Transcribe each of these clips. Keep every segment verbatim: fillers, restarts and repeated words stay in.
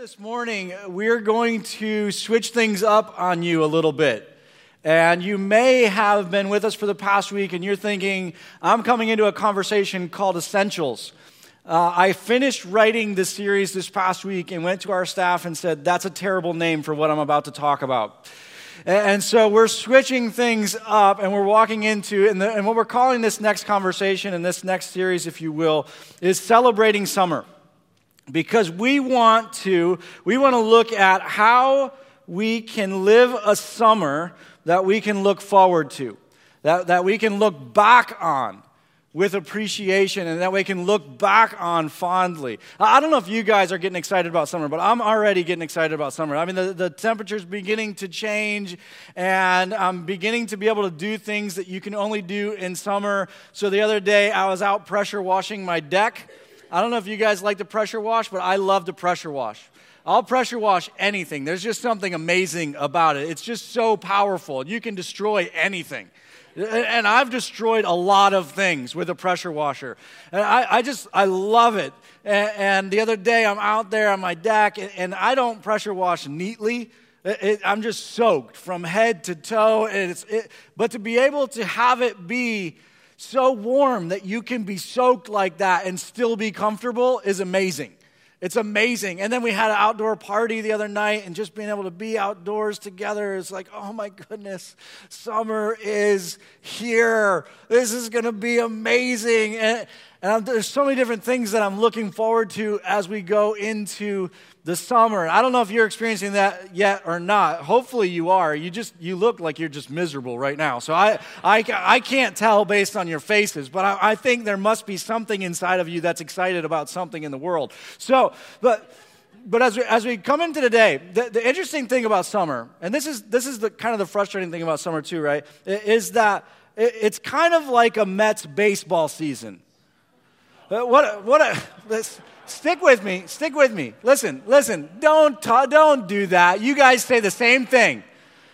This morning, we're going to switch things up on you a little bit. And you may have been with us for the past week and you're thinking, I'm coming into a conversation called Essentials. Uh, I finished writing this series this past week and went to our staff and said, that's a terrible name for what I'm about to talk about. And so we're switching things up and we're walking into, and, the, and what we're calling this next conversation and this next series, if you will, is Celebrating Summer. Because we want to, we want to look at how we can live a summer that we can look forward to, that, that we can look back on with appreciation, and that we can look back on fondly. I don't know if you guys are getting excited about summer, but I'm already getting excited about summer. I mean, the, the temperature's beginning to change, and I'm beginning to be able to do things that you can only do in summer. So the other day, I was out pressure washing my deck. I don't know if you guys like to pressure wash, but I love to pressure wash. I'll pressure wash anything. There's just something amazing about it. It's just so powerful. You can destroy anything. And I've destroyed a lot of things with a pressure washer. And I, I just, I love it. And, and the other day, I'm out there on my deck, and, and I don't pressure wash neatly. It, it, I'm just soaked from head to toe. And it's, it, but to be able to have it be so warm that you can be soaked like that and still be comfortable is amazing. It's amazing. And then we had an outdoor party the other night, and just being able to be outdoors together is like, oh my goodness, summer is here. This is going to be amazing. And, and I'm, there's so many different things that I'm looking forward to as we go into the summer. I don't know if you're experiencing that yet or not. Hopefully you are. You just you look like you're just miserable right now. So I I, I can't tell based on your faces, but I, I think there must be something inside of you that's excited about something in the world. So, but but as we as we come into today, the, the interesting thing about summer, and this is this is the kind of the frustrating thing about summer too, right? Is that it, it's kind of like a Mets baseball season. What what a this. Stick with me. Stick with me. Listen, listen. Don't ta- don't do that. You guys say the same thing.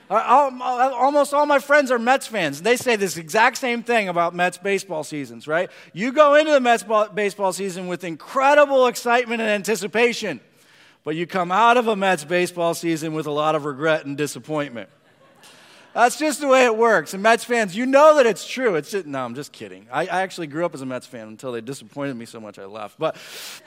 Almost all my friends are Mets fans. They say this exact same thing about Mets baseball seasons, right? You go into the Mets baseball season with incredible excitement and anticipation, but you come out of a Mets baseball season with a lot of regret and disappointment. That's just the way it works. And Mets fans, you know that it's true. It's just, no, I'm just kidding. I, I actually grew up as a Mets fan until they disappointed me so much I left. But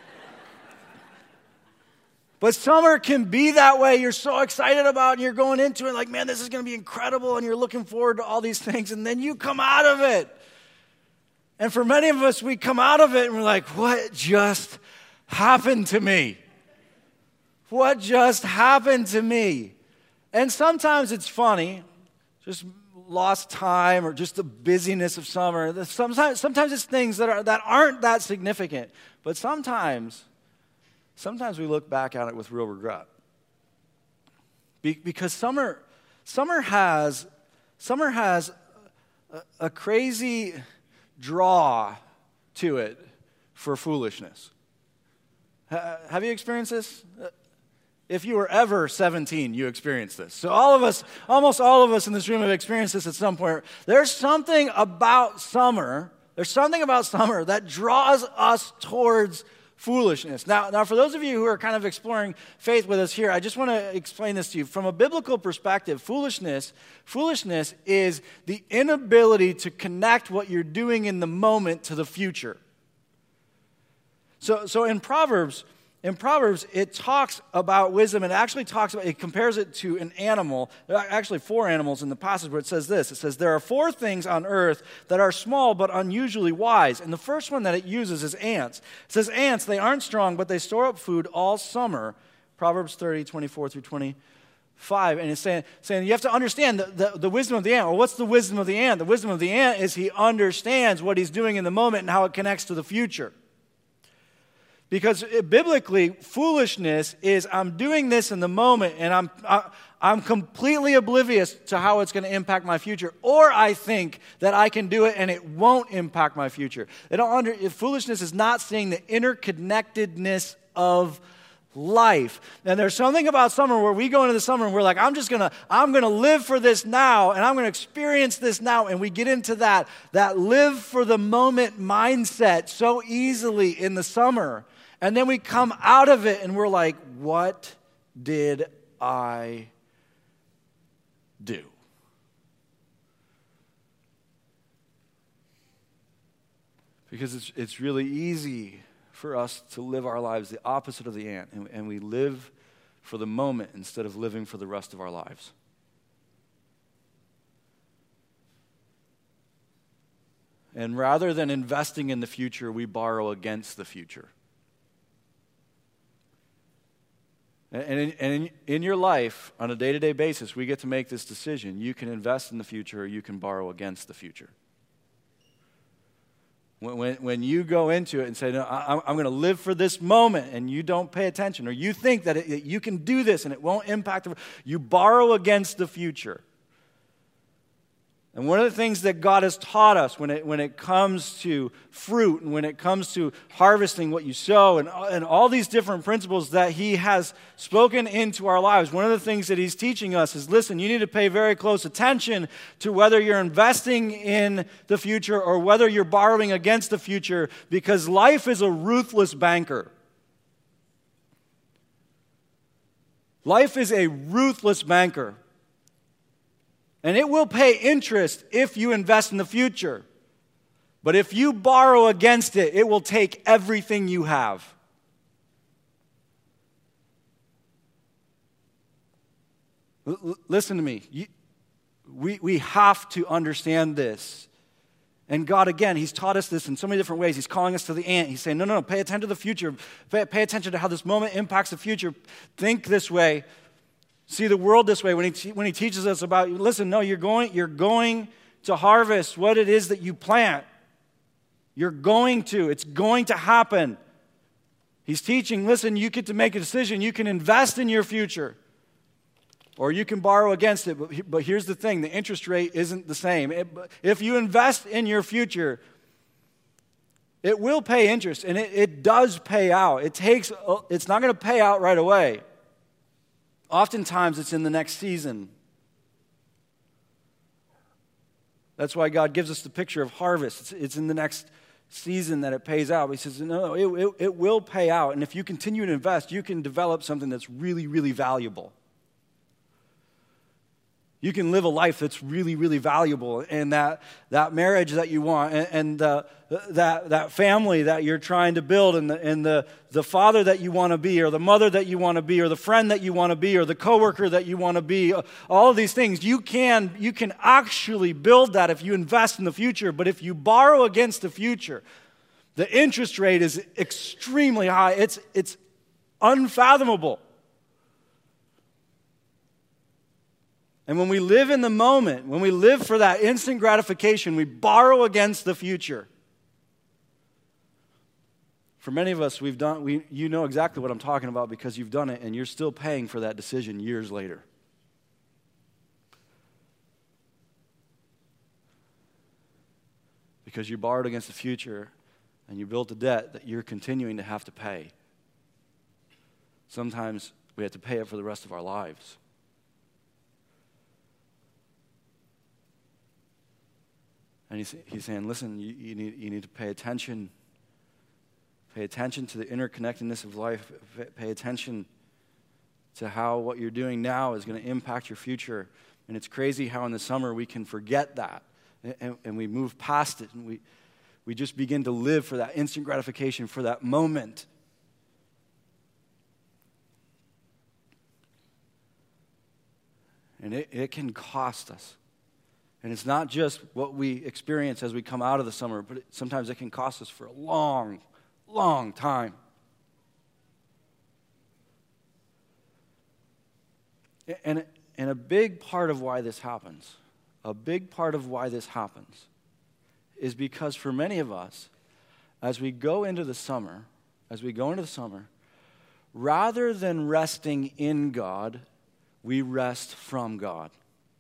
But summer can be that way. You're so excited about it, and you're going into it like, man, this is going to be incredible, and you're looking forward to all these things, and then you come out of it. And for many of us, we come out of it, and we're like, what just happened to me? What just happened to me? And sometimes it's funny, just lost time or just the busyness of summer. Sometimes, sometimes it's things that are that aren't that significant, but sometimes... Sometimes we look back at it with real regret. Be- because summer, summer has, summer has a, a crazy draw to it for foolishness. Ha- have you experienced this? If you were ever seventeen, you experienced this. So all of us, almost all of us in this room have experienced this at some point. There's something about summer, there's something about summer that draws us towards foolishness. Now, now, for those of you who are kind of exploring faith with us here, I just want to explain this to you. From a biblical perspective, foolishness, foolishness is the inability to connect what you're doing in the moment to the future. So, so in Proverbs, in Proverbs, it talks about wisdom. It actually talks about, it compares it to an animal. There are actually four animals in the passage where it says this. It says, there are four things on earth that are small but unusually wise. And the first one that it uses is ants. It says, ants, they aren't strong, but they store up food all summer. Proverbs thirty, twenty-four through twenty-five. And it's saying, saying you have to understand the, the, the wisdom of the ant. Well, what's the wisdom of the ant? The wisdom of the ant is he understands what he's doing in the moment and how it connects to the future. Because biblically, foolishness is I'm doing this in the moment and I'm I, I'm completely oblivious to how it's going to impact my future. Or I think that I can do it and it won't impact my future. They don't under, foolishness is not seeing the interconnectedness of life. And there's something about summer where we go into the summer and we're like, I'm just going to, I'm going to live for this now and I'm going to experience this now. And we get into that, that live for the moment mindset so easily in the summer. And then we come out of it and we're like, what did I do? Because it's it's really easy for us to live our lives the opposite of the ant, and, and we live for the moment instead of living for the rest of our lives. And rather than investing in the future, we borrow against the future. And in, and in, in your life, on a day-to-day basis, we get to make this decision. You can invest in the future or you can borrow against the future. When, when, when you go into it and say, no, I, I'm going to live for this moment, and you don't pay attention, or you think that, it, that you can do this and it won't impact, the, you borrow against the future. And one of the things that God has taught us when it, when it comes to fruit and when it comes to harvesting what you sow and, and all these different principles that He has spoken into our lives, one of the things that He's teaching us is, listen, you need to pay very close attention to whether you're investing in the future or whether you're borrowing against the future, because life is a ruthless banker. Life is a ruthless banker. And it will pay interest if you invest in the future. But if you borrow against it, it will take everything you have. L- listen to me. You, we, we have to understand this. And God, again, He's taught us this in so many different ways. He's calling us to the ant. He's saying, no, no, no, pay attention to the future. Pay, pay attention to how this moment impacts the future. Think this way. See the world this way when he, when he teaches us about, listen, no, you're going, you're going to harvest what it is that you plant. You're going to. It's going to happen. He's teaching, listen, you get to make a decision. You can invest in your future, or you can borrow against it. But, but here's the thing. The interest rate isn't the same. It, if you invest in your future, it will pay interest, and it, it does pay out. It takes. It's not going to pay out right away. Oftentimes, it's in the next season. That's why God gives us the picture of harvest. It's, it's in the next season that it pays out. He says, no, it, it, it will pay out. And if you continue to invest, you can develop something that's really, really valuable. You can live a life that's really, really valuable, and that, that marriage that you want, and, and uh, that, that family that you're trying to build, and, the, and the, the father that you want to be, or the mother that you want to be, or the friend that you want to be, or the coworker that you want to be, all of these things, you can, you can actually build that if you invest in the future. But if you borrow against the future, the interest rate is extremely high. It's, it's unfathomable. And when we live in the moment, when we live for that instant gratification, we borrow against the future. For many of us, we've done. We, you know exactly what I'm talking about because you've done it, and you're still paying for that decision years later. Because you borrowed against the future, and you built a debt that you're continuing to have to pay. Sometimes we have to pay it for the rest of our lives. And he's, he's saying, listen, you, you, need, you need to pay attention. Pay attention to the interconnectedness of life. Pay attention to how what you're doing now is going to impact your future. And it's crazy how in the summer we can forget that. And, and we move past it. And we, we just begin to live for that instant gratification, for that moment. And it, it can cost us. And it's not just what we experience as we come out of the summer, but it, sometimes it can cost us for a long, long time. And, and a big part of why this happens, a big part of why this happens is because for many of us, as we go into the summer, as we go into the summer, rather than resting in God, we rest from God.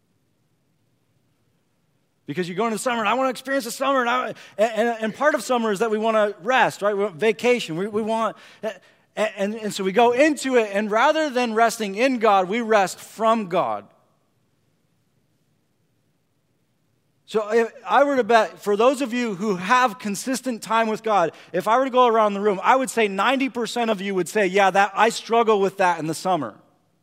Because you go into the summer, and I want to experience the summer, and, I, and, and part of summer is that we want to rest, right? We want vacation. We, we want, and, and, and so we go into it, and rather than resting in God, we rest from God. So if I were to bet, for those of you who have consistent time with God, if I were to go around the room, I would say ninety percent of you would say, yeah, that I struggle with that in the summer.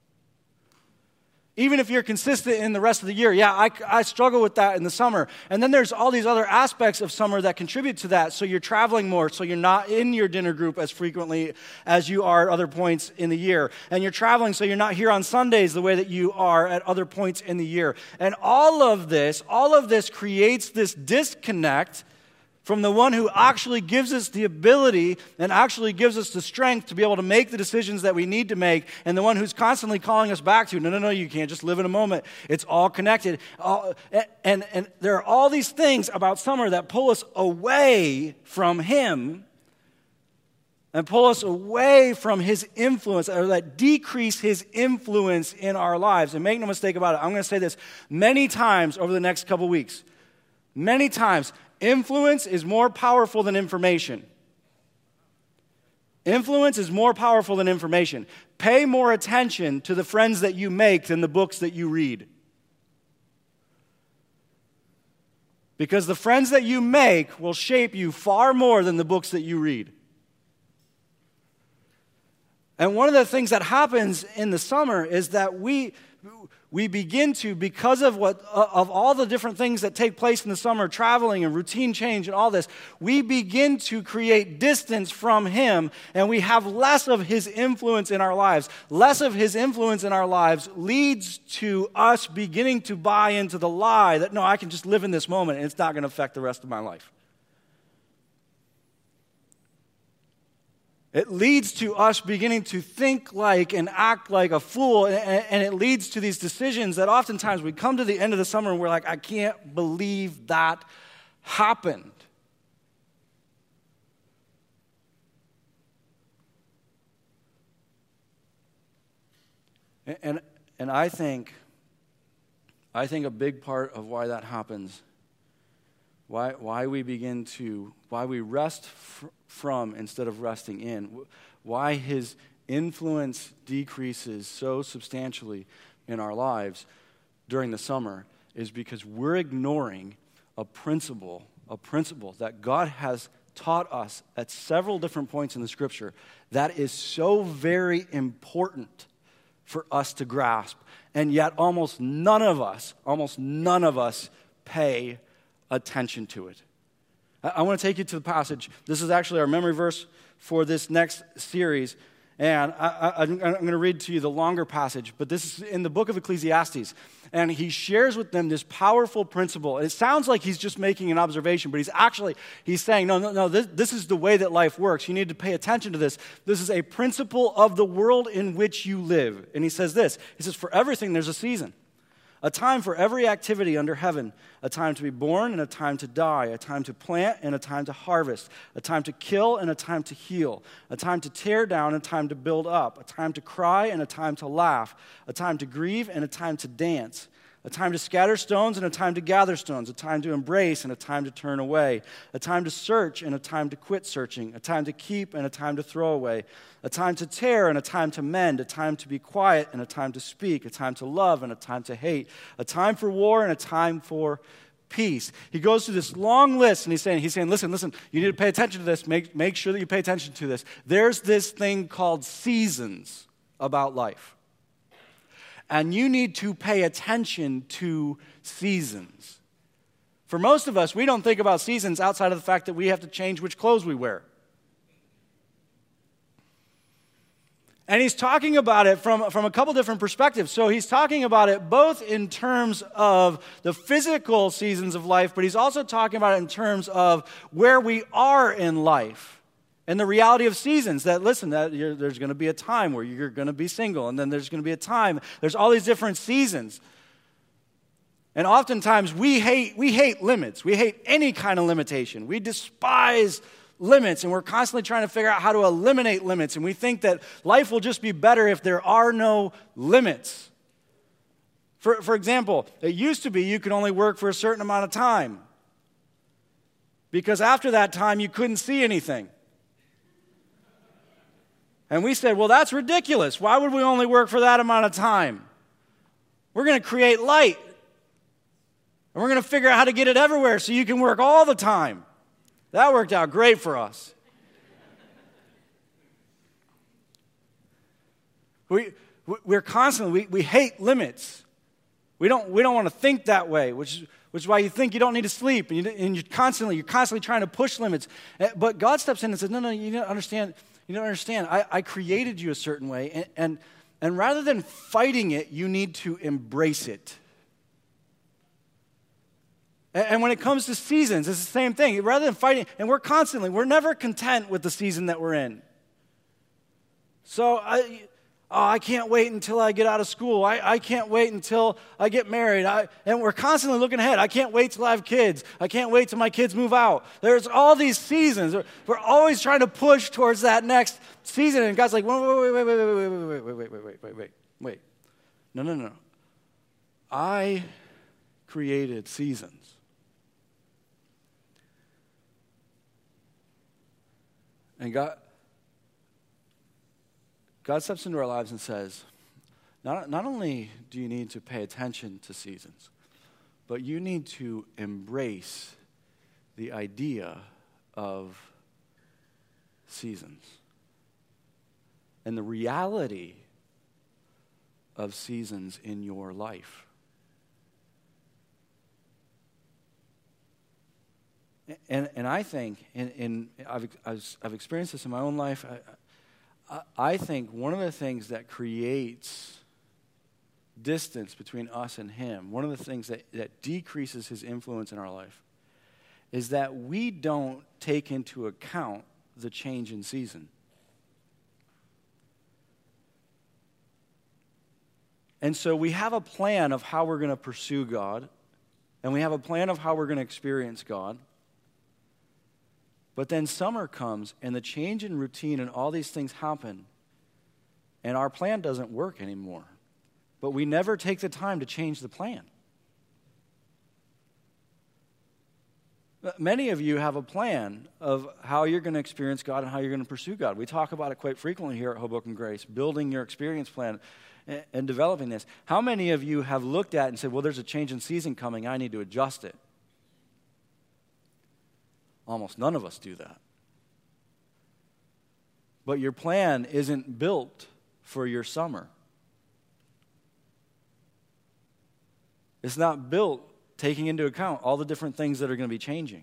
Even if you're consistent in the rest of the year, yeah, I, I struggle with that in the summer. And then there's all these other aspects of summer that contribute to that. So you're traveling more, so you're not in your dinner group as frequently as you are at other points in the year. And you're traveling, so you're not here on Sundays the way that you are at other points in the year. And all of this, all of this creates this disconnect from the one who actually gives us the ability and actually gives us the strength to be able to make the decisions that we need to make, and the one who's constantly calling us back to, no, no, no, you can't just live in a moment. It's all connected. All, and, and there are all these things about summer that pull us away from Him and pull us away from His influence, or that decrease His influence in our lives. And make no mistake about it, I'm going to say this many times over the next couple weeks. Many times. Influence is more powerful than information. Influence is more powerful than information. Pay more attention to the friends that you make than the books that you read. Because the friends that you make will shape you far more than the books that you read. And one of the things that happens in the summer is that we... We begin to, because of what of all the different things that take place in the summer, traveling and routine change and all this, we begin to create distance from Him, and we have less of His influence in our lives. Less of His influence in our lives leads to us beginning to buy into the lie that, no, I can just live in this moment and it's not going to affect the rest of my life. It leads to us beginning to think like and act like a fool, and it leads to these decisions that oftentimes we come to the end of the summer and we're like, I can't believe that happened. And, and I think, I think a big part of why that happens, why, why we begin to, why we rest fr- from instead of resting in, why His influence decreases so substantially in our lives during the summer is because we're ignoring a principle, a principle that God has taught us at several different points in the Scripture that is so very important for us to grasp, and yet almost none of us, almost none of us pay attention to it. I want to take you to the passage. This is actually our memory verse for this next series. And I, I, I'm going to read to you the longer passage, but this is in the book of Ecclesiastes. And he shares with them this powerful principle. It sounds like he's just making an observation, but he's actually, he's saying, no, no, no, this, this is the way that life works. You need to pay attention to this. This is a principle of the world in which you live. And he says this, he says, for everything there's a season. A time for every activity under heaven, a time to be born and a time to die, a time to plant and a time to harvest, a time to kill and a time to heal, a time to tear down and a time to build up, a time to cry and a time to laugh, a time to grieve and a time to dance, a time to scatter stones and a time to gather stones, a time to embrace and a time to turn away, a time to search and a time to quit searching, a time to keep and a time to throw away, a time to tear and a time to mend, a time to be quiet and a time to speak, a time to love and a time to hate, a time for war and a time for peace. He goes through this long list, and he's saying, he's saying, listen, listen, you need to pay attention to this. Make, make sure that you pay attention to this. There's this thing called seasons about life. And you need to pay attention to seasons. For most of us, we don't think about seasons outside of the fact that we have to change which clothes we wear. And he's talking about it from, from a couple different perspectives. So he's talking about it both in terms of the physical seasons of life, but he's also talking about it in terms of where we are in life. And the reality of seasons, that, listen, that you're, there's going to be a time where you're going to be single, and then there's going to be a time, there's all these different seasons. And oftentimes we hate, we hate limits. We hate any kind of limitation. We despise limits, and we're constantly trying to figure out how to eliminate limits, and we think that life will just be better if there are no limits. For, for example, it used to be you could only work for a certain amount of time, because after that time you couldn't see anything. And we said, well, that's ridiculous. Why would we only work for that amount of time? We're going to create light. And we're going to figure out how to get it everywhere so you can work all the time. That worked out great for us. We, we're constantly, we, we hate limits. We don't, we don't want to think that way, which, which is why you think you don't need to sleep. And, you, and you're, constantly, you're constantly trying to push limits. But God steps in and says, no, no, you don't understand. You don't understand. I, I created you a certain way. And, and, and rather than fighting it, you need to embrace it. And, and when it comes to seasons, it's the same thing. Rather than fighting, and we're constantly, we're never content with the season that we're in. So I... Oh, I can't wait until I get out of school. I, I can't wait until I get married. I, and we're constantly looking ahead. I can't wait till I have kids. I can't wait till my kids move out. There's all these seasons. We're always trying to push towards that next season. And God's like, wait, wait, wait, wait, wait, wait, wait, wait, wait, wait, wait, wait, wait, wait. No, no, no. I created seasons. And God... God steps into our lives and says, not, not only do you need to pay attention to seasons, but you need to embrace the idea of seasons and the reality of seasons in your life. And, and I think, in, in, I've, I've, I've experienced this in my own life, I, I think one of the things that creates distance between us and him, one of the things that, that decreases his influence in our life, is that we don't take into account the change in season. And so we have a plan of how we're going to pursue God, and we have a plan of how we're going to experience God. But then summer comes, and the change in routine and all these things happen, and our plan doesn't work anymore. But we never take the time to change the plan. Many of you have a plan of how you're going to experience God and how you're going to pursue God. We talk about it quite frequently here at Hoboken Grace, building your experience plan and developing this. How many of you have looked at it and said, well, there's a change in season coming, I need to adjust it? Almost none of us do that. But your plan isn't built for your summer. It's not built taking into account all the different things that are going to be changing.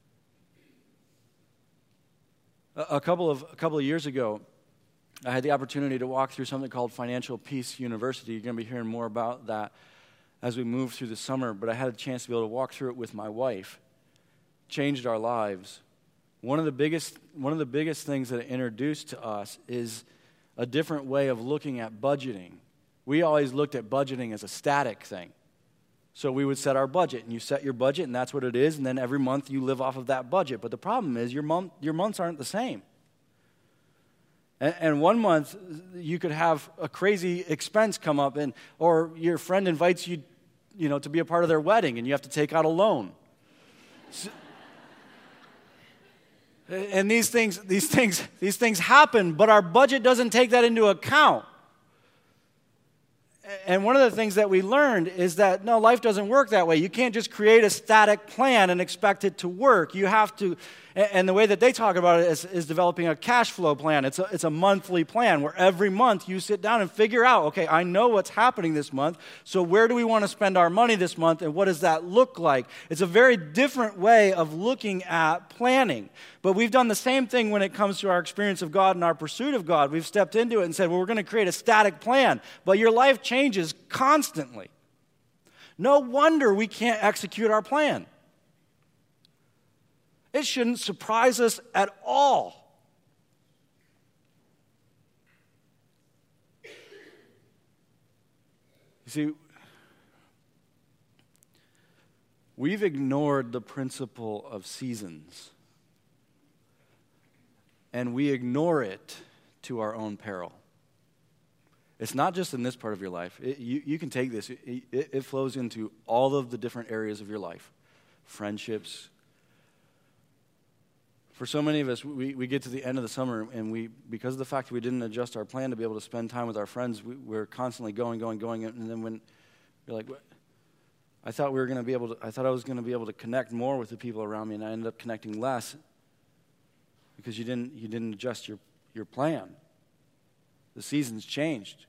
A, a couple of a couple of years ago, I had the opportunity to walk through something called Financial Peace University. You're going to be hearing more about that as we move through the summer, but I had a chance to be able to walk through it with my wife. Changed our lives. One of the biggest one of the biggest things that it introduced to us is a different way of looking at budgeting. We always looked at budgeting as a static thing. So we would set our budget, and you set your budget, and that's what it is, and then every month you live off of that budget. But the problem is your month your months aren't the same. And, and one month you could have a crazy expense come up, and or your friend invites you, you know, to be a part of their wedding, and you have to take out a loan. So, And these things, these things, these things happen, but our budget doesn't take that into account. And one of the things that we learned is that, no, life doesn't work that way. You can't just create a static plan and expect it to work. You have to, and the way that they talk about it is, is developing a cash flow plan. It's a, it's a monthly plan where every month you sit down and figure out, okay, I know what's happening this month, so where do we want to spend our money this month, and what does that look like? It's a very different way of looking at planning. But we've done the same thing when it comes to our experience of God and our pursuit of God. We've stepped into it and said, well, we're going to create a static plan. But your life changes constantly. No wonder we can't execute our plan. It shouldn't surprise us at all. You see, we've ignored the principle of seasons. And we ignore it to our own peril. It's not just in this part of your life. It, you, you can take this. It, it, it flows into all of the different areas of your life. Friendships. For so many of us, we, we get to the end of the summer, and we, because of the fact that we didn't adjust our plan to be able to spend time with our friends, we, we're constantly going, going, going, and then when you're like, I thought we were going to be able to, I thought I was going to be able to connect more with the people around me, and I ended up connecting less because you didn't, you didn't adjust your, your plan. The seasons changed.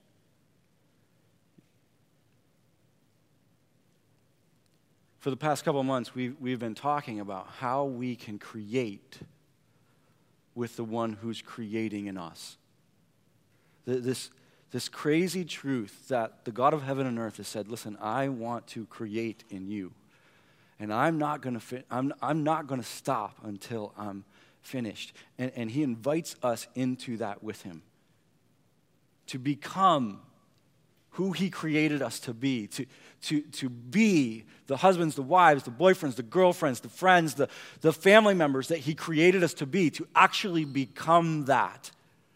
For the past couple of months, we've, we've been talking about how we can create with the one who's creating in us. This, this crazy truth that the God of heaven and earth has said, listen, I want to create in you. And I'm not going to fi- I'm, I'm not going to stop until I'm finished. And, and he invites us into that with him. To become who he created us to be, to, to, to be the husbands, the wives, the boyfriends, the girlfriends, the friends, the, the family members that he created us to be, to actually become that.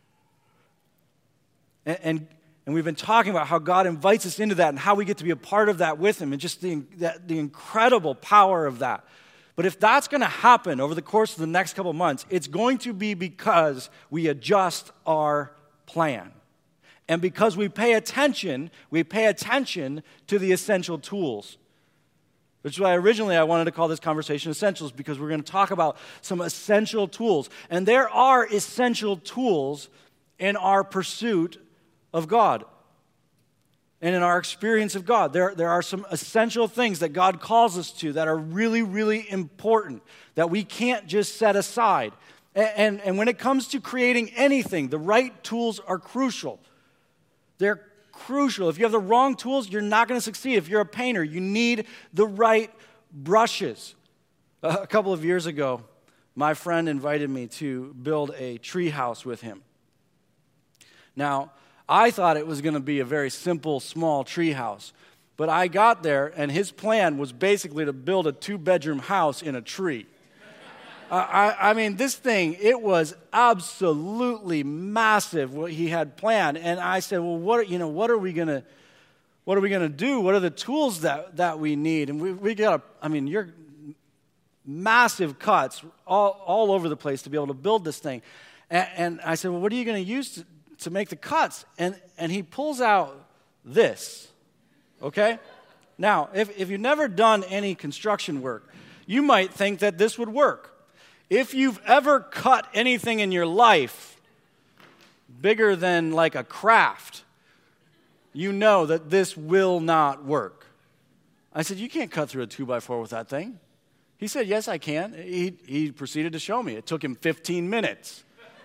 And, and, and we've been talking about how God invites us into that and how we get to be a part of that with him and just the, that, the incredible power of that. But if that's going to happen over the course of the next couple of months, it's going to be because we adjust our plan. And because we pay attention, we pay attention to the essential tools. Which is why originally I wanted to call this conversation Essentials, because we're going to talk about some essential tools. And there are essential tools in our pursuit of God and in our experience of God. There, there are some essential things that God calls us to that are really, really important that we can't just set aside. And, and, and when it comes to creating anything, the right tools are crucial. They're crucial. If you have the wrong tools, you're not going to succeed. If you're a painter, you need the right brushes. A couple of years ago, my friend invited me to build a tree house with him. Now, I thought it was going to be a very simple, small tree house. But I got there, and his plan was basically to build a two-bedroom house in a tree. Uh, I, I mean, this thing, it was absolutely massive what he had planned. And I said, well, what, you know, what are we going to, what are we going to do? What are the tools that, that we need? And we, we got, I mean, you're massive cuts all, all over the place to be able to build this thing. And, and I said, well, what are you going to use to, to make the cuts? And, and he pulls out this, okay? Now, if, if you've never done any construction work, you might think that this would work. If you've ever cut anything in your life bigger than like a craft, you know that this will not work. I said, you can't cut through a two by four with that thing. He said, yes, I can. He, he proceeded to show me. It took him fifteen minutes.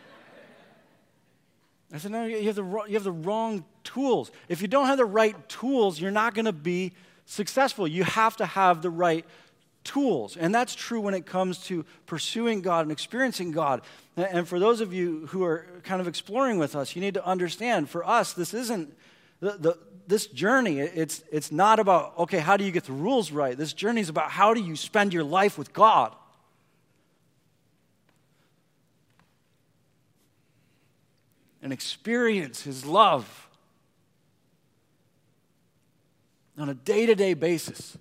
I said, no, you have, the, you have the wrong tools. If you don't have the right tools, you're not going to be successful. You have to have the right tools. And that's true when it comes to pursuing God and experiencing God. And for those of you who are kind of exploring with us, you need to understand, for us, this isn't, the, the, this journey, it's, it's not about, okay, how do you get the rules right? This journey is about how do you spend your life with God. And experience his love on a day-to-day basis.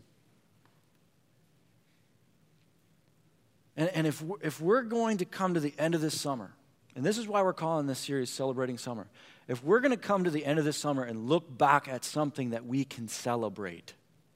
And, and if, we're, if we're going to come to the end of this summer, and this is why we're calling this series Celebrating Summer, if we're going to come to the end of this summer and look back at something that we can celebrate,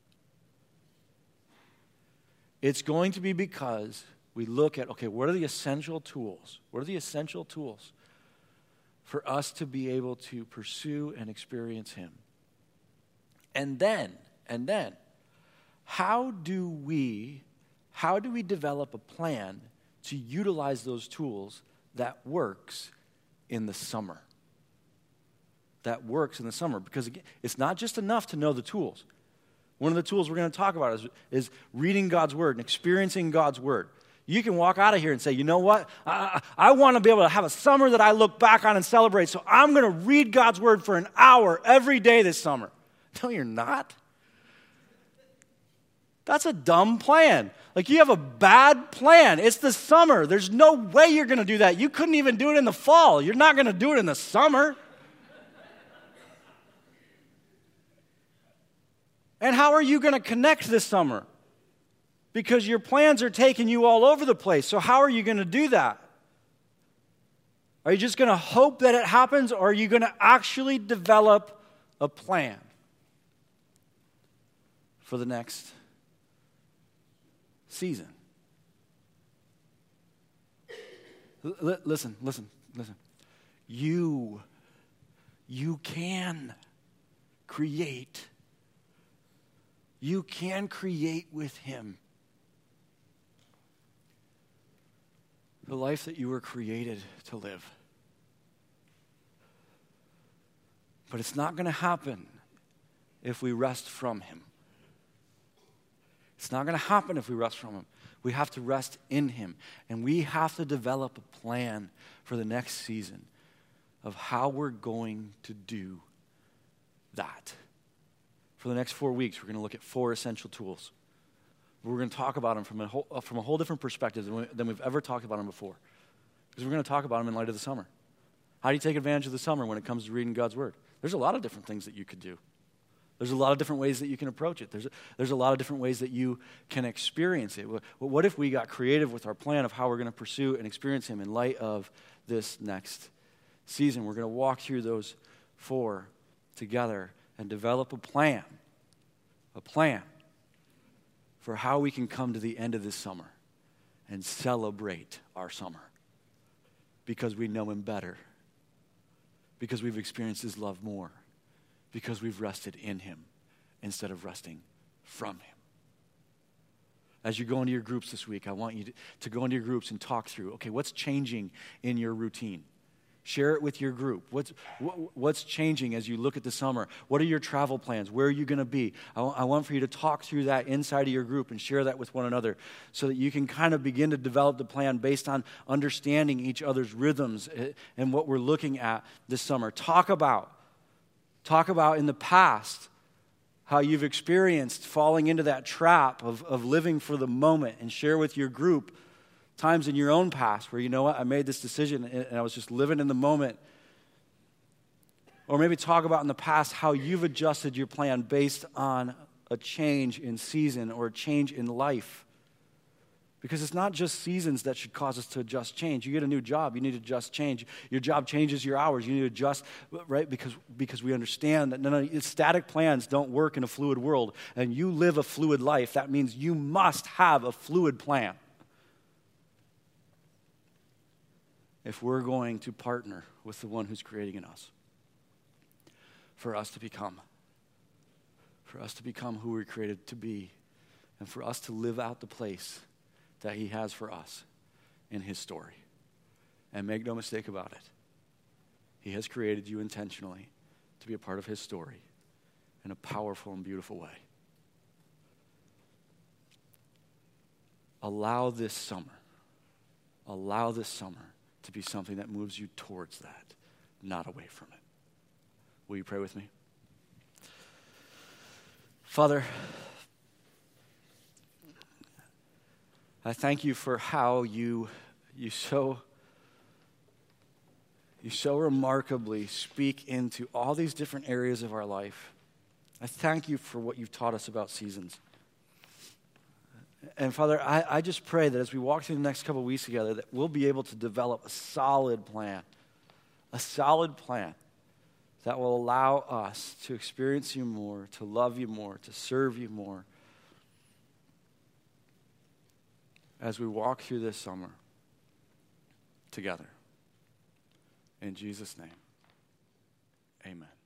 it's going to be because we look at, okay, what are the essential tools? What are the essential tools for us to be able to pursue and experience him? And then, and then, how do we, how do we develop a plan to utilize those tools that works in the summer? That works in the summer. Because again, it's not just enough to know the tools. One of the tools we're going to talk about is, is reading God's word and experiencing God's word. You can walk out of here and say, you know what? I, I want to be able to have a summer that I look back on and celebrate, so I'm going to read God's word for an hour every day this summer. No, you're not. That's a dumb plan. Like, you have a bad plan. It's the summer. There's no way you're going to do that. You couldn't even do it in the fall. You're not going to do it in the summer. And how are you going to connect this summer? Because your plans are taking you all over the place. So how are you going to do that? Are you just going to hope that it happens, or are you going to actually develop a plan for the next season. L- l- listen, listen, listen. You, you can create. You can create with him the life that you were created to live. But it's not going to happen if we rest from him. It's not going to happen if we rest from him. We have to rest in him. And we have to develop a plan for the next season of how we're going to do that. For the next four weeks, we're going to look at four essential tools. We're going to talk about them from a whole, from a whole different perspective than, we, than we've ever talked about them before. Because we're going to talk about them in light of the summer. How do you take advantage of the summer when it comes to reading God's Word? There's a lot of different things that you could do. There's a lot of different ways that you can approach it. There's a, there's a lot of different ways that you can experience it. Well, what if we got creative with our plan of how we're going to pursue and experience him in light of this next season? We're going to walk through those four together and develop a plan, a plan for how we can come to the end of this summer and celebrate our summer because we know him better, because we've experienced his love more, because we've rested in him instead of resting from him. As you go into your groups this week, I want you to, to go into your groups and talk through, okay, what's changing in your routine? Share it with your group. What's, what, what's changing as you look at the summer? What are your travel plans? Where are you going to be? I, w- I want for you to talk through that inside of your group and share that with one another so that you can kind of begin to develop the plan based on understanding each other's rhythms and what we're looking at this summer. Talk about, talk about in the past how you've experienced falling into that trap of, of living for the moment, and share with your group times in your own past where, you know what, I made this decision and I was just living in the moment. Or maybe talk about in the past how you've adjusted your plan based on a change in season or a change in life. Because it's not just seasons that should cause us to adjust change. You get a new job, you need to adjust change. Your job changes your hours, you need to adjust, right? Because, because we understand that no, no, static plans don't work in a fluid world. And you live a fluid life. That means you must have a fluid plan if we're going to partner with the one who's creating in us, for us to become, for us to become who we're created to be, and for us to live out the place that he has for us in his story. And make no mistake about it, he has created you intentionally to be a part of his story in a powerful and beautiful way. Allow this summer, allow this summer to be something that moves you towards that, not away from it. Will you pray with me? Father, I thank you for how you you so you so remarkably speak into all these different areas of our life. I thank you for what you've taught us about seasons. And Father, I, I just pray that as we walk through the next couple of weeks together, that we'll be able to develop a solid plan, a solid plan that will allow us to experience you more, to love you more, to serve you more as we walk through this summer together. In Jesus' name, amen.